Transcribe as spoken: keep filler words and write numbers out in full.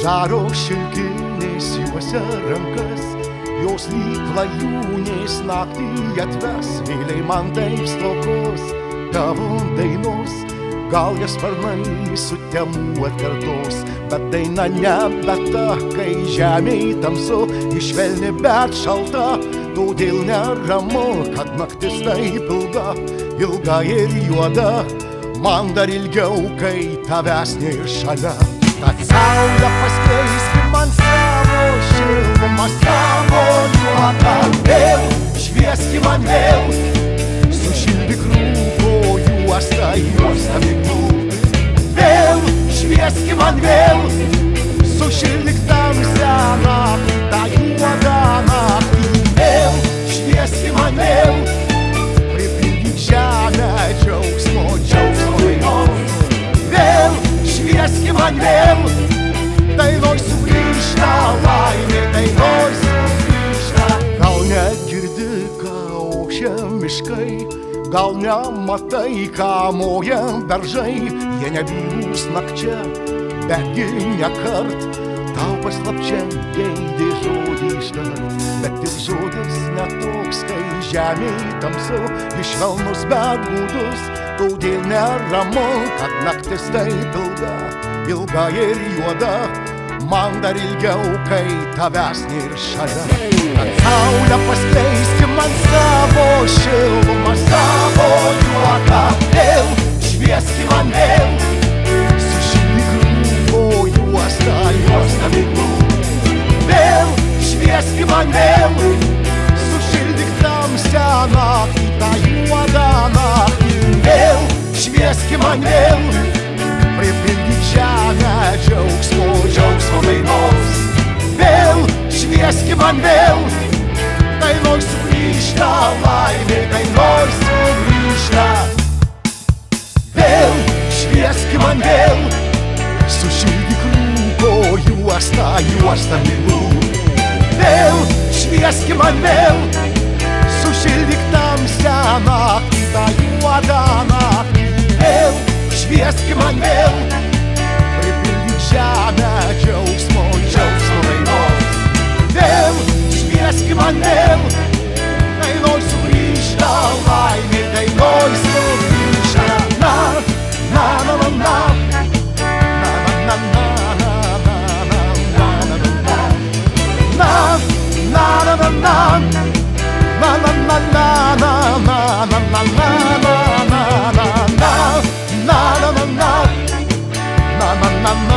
Vasario šilkinės juose rankas, jos lyg klajūnės naktį atves. Myliai man taip stokos tavo dainos, gal jas sparnai sutemų atkartos, bet daina nebe ta, kai žemėj tamsu, išvelni bet šalta, todėl neramu, kad naktis taip ilga, ilga ir juoda, man dar ilgiau, kai tavęs nėr šalia. Tad saulė paskleiski man savo šilumą, savo juodą, vėl švieski man vėl, sušildyk rūko juostą, juostą miglų. Vėl švieski man vėl, sušildyk tamsią naktį, tą juodą naktį. Vėl švieski man vėl, pripildyk žemę džiaugsmo, džiaugsmo dainos. Vėl švieski man vėl, dainoj sugrįžta laimė, dainoj sugrįžta. Gal negirdi, ką ošia miškai, gal nematai, ką moja beržai, jie nebylūs nakčia, betgi nekart tau paslapčia geidė žodį ištart. Bet ir žodis netoks, kai žemėj tamsu, išvelnus bet gūdus, todėl neramu, kad naktis taip ilga, ilga ir juoda, man dar ilgiau, kai tavęs nėr šalia. Kad saulė paskleiski man savo šilumą, savo juodą, vėl švieski man vėl, sušildyk rūko juostą, juostą miglų. Vėl švieski man vėl, sušildyk tamsią naktį, tą juodą naktį. Vėl švieski man vėl, pripildyk žemę džiaugsmo, džiaugsmo dainos. Vėl švieski man vėl, dainoj sugrįžta laimė, dainoj sugrįžta. Vėl švieski man vėl, sušildyk rūko juostą, juostą miglų. Vėl švieski man vėl, sušildyk tamsią naktį, tą juodą naktį. Vėl švieski man vėl, pripildyk žemę džiaugsmo, džiaugsmo dainos. Vėl švieski man vėl, dainoj sugrįžta laimė, dainoj sugrįžta. Na, na, na, na, na, na, na, na. Na na na